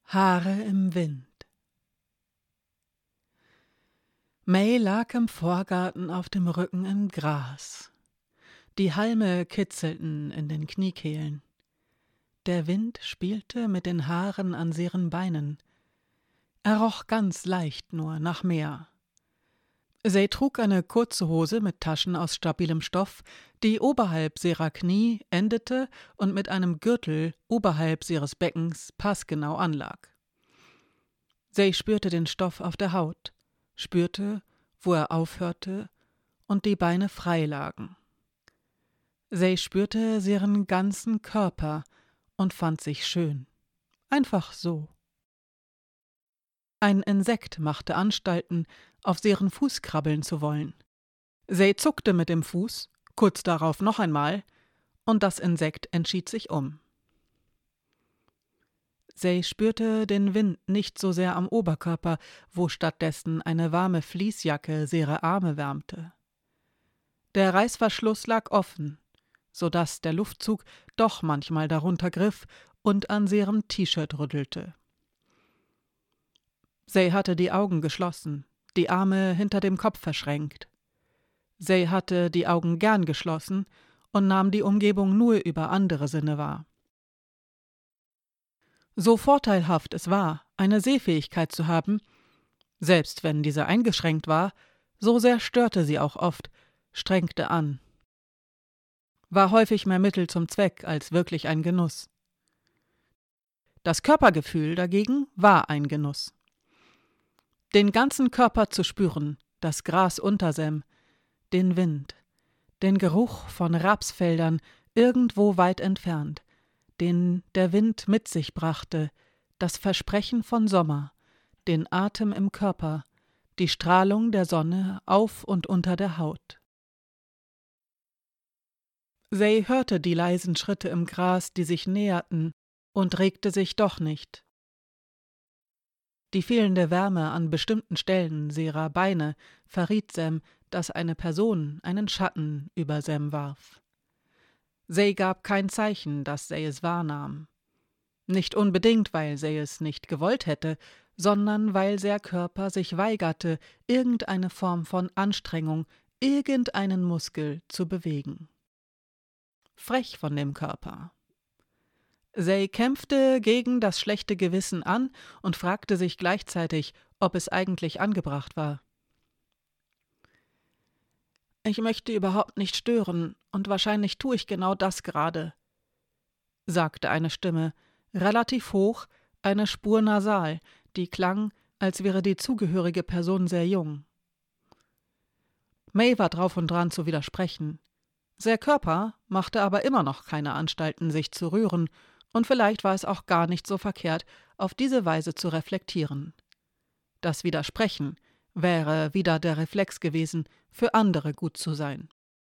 Haare im Wind. May lag im Vorgarten auf dem Rücken im Gras. Die Halme kitzelten in den Kniekehlen. Der Wind spielte mit den Haaren an ihren Beinen. Er roch ganz leicht nur nach Meer. Sie trug eine kurze Hose mit Taschen aus stabilem Stoff, die oberhalb ihrer Knie endete und mit einem Gürtel oberhalb ihres Beckens passgenau anlag. Sie spürte den Stoff auf der Haut, spürte, wo er aufhörte und die Beine frei lagen. Sie spürte ihren ganzen Körper und fand sich schön. Einfach so. Ein Insekt machte Anstalten, auf ihren Fuß krabbeln zu wollen. Sie zuckte mit dem Fuß, kurz darauf noch einmal, und das Insekt entschied sich um. Sie spürte den Wind nicht so sehr am Oberkörper, wo stattdessen eine warme Fließjacke ihre Arme wärmte. Der Reißverschluss lag offen, so daß der Luftzug doch manchmal darunter griff und an ihrem T-Shirt rüttelte. Sie hatte die Augen geschlossen, die Arme hinter dem Kopf verschränkt. Sie hatte die Augen gern geschlossen und nahm die Umgebung nur über andere Sinne wahr. So vorteilhaft es war, eine Sehfähigkeit zu haben, selbst wenn diese eingeschränkt war, so sehr störte sie auch oft, strengte an. War häufig mehr Mittel zum Zweck als wirklich ein Genuss. Das Körpergefühl dagegen war ein Genuss. Den ganzen Körper zu spüren, das Gras unter Sem, den Wind, den Geruch von Rapsfeldern irgendwo weit entfernt, den der Wind mit sich brachte, das Versprechen von Sommer, den Atem im Körper, die Strahlung der Sonne auf und unter der Haut. Sie hörte die leisen Schritte im Gras, die sich näherten, und regte sich doch nicht. Die fehlende Wärme an bestimmten Stellen ihrer Beine verriet Sem, dass eine Person einen Schatten über Sem warf. Sie gab kein Zeichen, dass sie es wahrnahm. Nicht unbedingt, weil sie es nicht gewollt hätte, sondern weil der Körper sich weigerte, irgendeine Form von Anstrengung, irgendeinen Muskel zu bewegen. Frech von dem Körper. Sie kämpfte gegen das schlechte Gewissen an und fragte sich gleichzeitig, ob es eigentlich angebracht war. »Ich möchte überhaupt nicht stören, und wahrscheinlich tue ich genau das gerade«, sagte eine Stimme, relativ hoch, eine Spur nasal, die klang, als wäre die zugehörige Person sehr jung. May war drauf und dran zu widersprechen. Der Körper machte aber immer noch keine Anstalten, sich zu rühren, und vielleicht war es auch gar nicht so verkehrt, auf diese Weise zu reflektieren. Das Widersprechen wäre wieder der Reflex gewesen, für andere gut zu sein.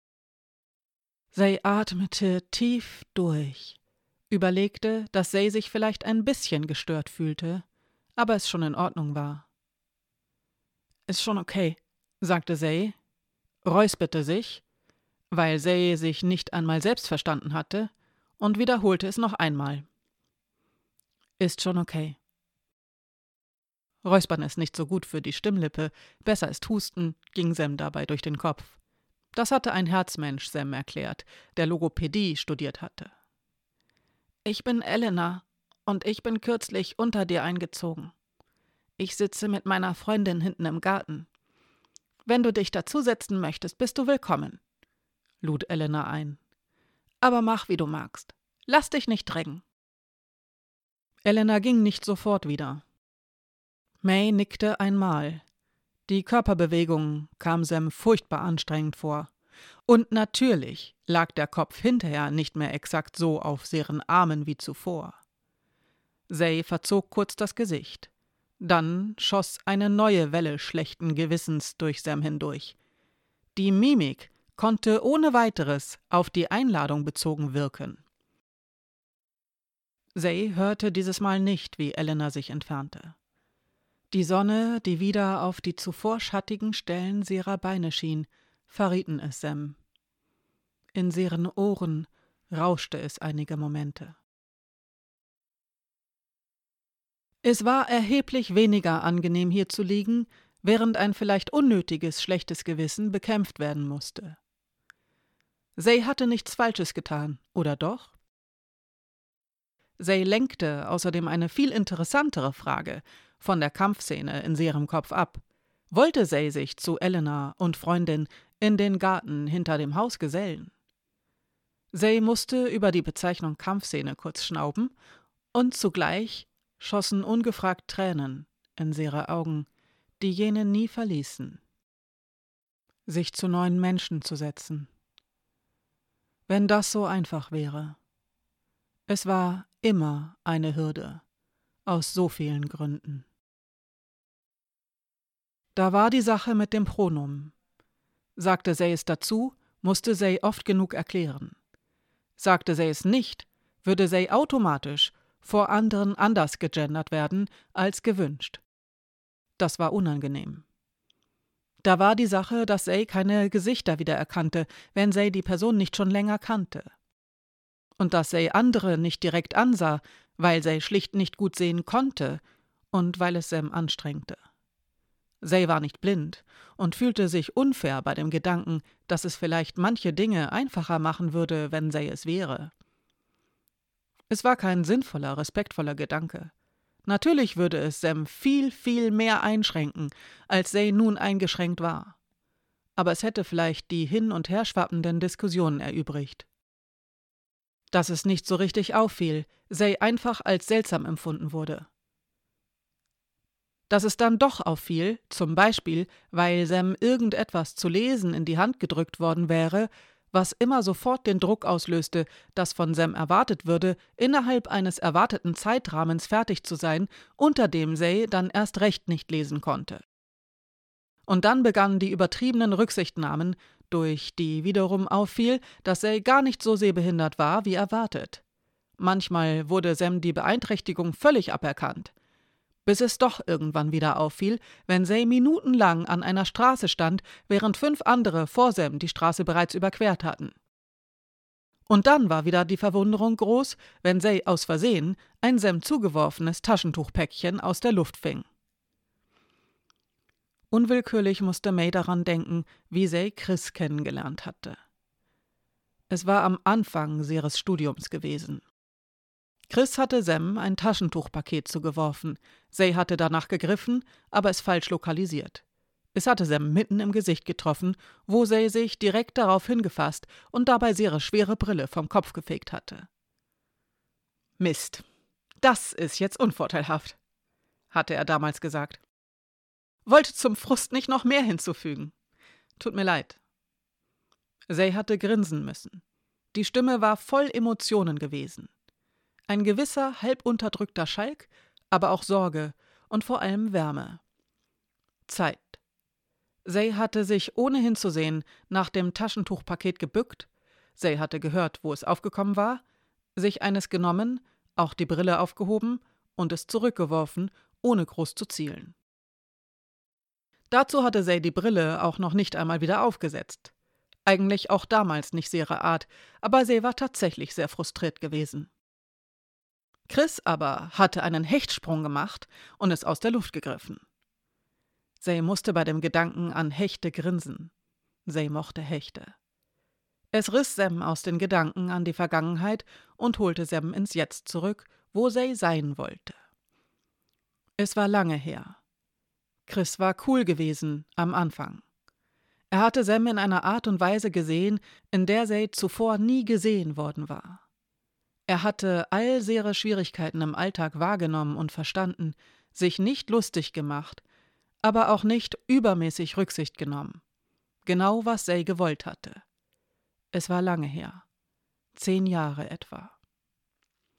Sie atmete tief durch, überlegte, dass sie sich vielleicht ein bisschen gestört fühlte, aber es schon in Ordnung war. »Ist schon okay«, sagte sie, räusperte sich, weil sie sich nicht einmal selbst verstanden hatte, und wiederholte es noch einmal. »Ist schon okay.« Räuspern ist nicht so gut für die Stimmlippe, besser ist Husten, ging Sem dabei durch den Kopf. Das hatte ein Herzmensch Sem erklärt, der Logopädie studiert hatte. »Ich bin Elena, und ich bin kürzlich unter dir eingezogen. Ich sitze mit meiner Freundin hinten im Garten. Wenn du dich dazusetzen möchtest, bist du willkommen«, lud Elena ein. »Aber mach, wie du magst. Lass dich nicht drängen.« Elena ging nicht sofort wieder. May nickte einmal. Die Körperbewegung kam Sem furchtbar anstrengend vor. Und natürlich lag der Kopf hinterher nicht mehr exakt so auf ihren Armen wie zuvor. Sie verzog kurz das Gesicht. Dann schoss eine neue Welle schlechten Gewissens durch Sem hindurch. Die Mimik konnte ohne weiteres auf die Einladung bezogen wirken. Sie hörte dieses Mal nicht, wie Elena sich entfernte. Die Sonne, die wieder auf die zuvor schattigen Stellen ihrer Beine schien, verrieten es Sem. In ihren Ohren rauschte es einige Momente. Es war erheblich weniger angenehm, hier zu liegen, während ein vielleicht unnötiges schlechtes Gewissen bekämpft werden musste. Zay hatte nichts Falsches getan, oder doch? Zay lenkte außerdem eine viel interessantere Frage von der Kampfszene in ihrem Kopf ab. Wollte Zay sich zu Elena und Freundin in den Garten hinter dem Haus gesellen? Zay musste über die Bezeichnung Kampfszene kurz schnauben, und zugleich schossen ungefragt Tränen in ihre Augen, die jene nie verließen. Sich zu neuen Menschen zu setzen. Wenn das so einfach wäre. Es war immer eine Hürde, aus so vielen Gründen. Da war die Sache mit dem Pronomen. Sagte Zay es dazu, musste Zay oft genug erklären. Sagte Zay es nicht, würde Zay automatisch vor anderen anders gegendert werden als gewünscht. Das war unangenehm. Da war die Sache, dass Zay keine Gesichter wiedererkannte, wenn Zay die Person nicht schon länger kannte. Und dass Zay andere nicht direkt ansah, weil Zay schlicht nicht gut sehen konnte und weil es Sam anstrengte. Zay war nicht blind und fühlte sich unfair bei dem Gedanken, dass es vielleicht manche Dinge einfacher machen würde, wenn Zay es wäre. Es war kein sinnvoller, respektvoller Gedanke. Natürlich würde es Sam viel, viel mehr einschränken, als Zay nun eingeschränkt war. Aber es hätte vielleicht die hin- und her schwappenden Diskussionen erübrigt. Dass es nicht so richtig auffiel, Zay einfach als seltsam empfunden wurde. Dass es dann doch auffiel, zum Beispiel, weil Sam irgendetwas zu lesen in die Hand gedrückt worden wäre, was immer sofort den Druck auslöste, dass von Sam erwartet würde, innerhalb eines erwarteten Zeitrahmens fertig zu sein, unter dem Zay dann erst recht nicht lesen konnte. Und dann begannen die übertriebenen Rücksichtnahmen, durch die wiederum auffiel, dass Zay gar nicht so sehbehindert war, wie erwartet. Manchmal wurde Sam die Beeinträchtigung völlig aberkannt. Bis es doch irgendwann wieder auffiel, wenn Zay minutenlang an einer Straße stand, während 5 andere vor Sam die Straße bereits überquert hatten. Und dann war wieder die Verwunderung groß, wenn Zay aus Versehen ein Sam zugeworfenes Taschentuchpäckchen aus der Luft fing. Unwillkürlich musste May daran denken, wie Zay Chris kennengelernt hatte. Es war am Anfang ihres Studiums gewesen. Chris hatte Sam ein Taschentuchpaket zugeworfen. Zay hatte danach gegriffen, aber es falsch lokalisiert. Es hatte Sam mitten im Gesicht getroffen, wo Zay sich direkt darauf hingefasst und dabei ihre schwere Brille vom Kopf gefegt hatte. »Mist, das ist jetzt unvorteilhaft«, hatte er damals gesagt. »Wollte zum Frust nicht noch mehr hinzufügen. Tut mir leid.« Zay hatte grinsen müssen. Die Stimme war voll Emotionen gewesen. Ein gewisser, halb unterdrückter Schalk, aber auch Sorge und vor allem Wärme. Zeit. Zay hatte sich, ohne hinzusehen, nach dem Taschentuchpaket gebückt. Zay hatte gehört, wo es aufgekommen war, sich eines genommen, auch die Brille aufgehoben und es zurückgeworfen, ohne groß zu zielen. Dazu hatte Zay die Brille auch noch nicht einmal wieder aufgesetzt. Eigentlich auch damals nicht ihre Art, aber Zay war tatsächlich sehr frustriert gewesen. Chris aber hatte einen Hechtsprung gemacht und es aus der Luft gegriffen. Zay musste bei dem Gedanken an Hechte grinsen. Zay mochte Hechte. Es riss Sam aus den Gedanken an die Vergangenheit und holte Sam ins Jetzt zurück, wo Zay sein wollte. Es war lange her. Chris war cool gewesen am Anfang. Er hatte Sam in einer Art und Weise gesehen, in der Zay zuvor nie gesehen worden war. Er hatte all ihre Schwierigkeiten im Alltag wahrgenommen und verstanden, sich nicht lustig gemacht, aber auch nicht übermäßig Rücksicht genommen. Genau, was Zay gewollt hatte. Es war lange her. 10 Jahre etwa.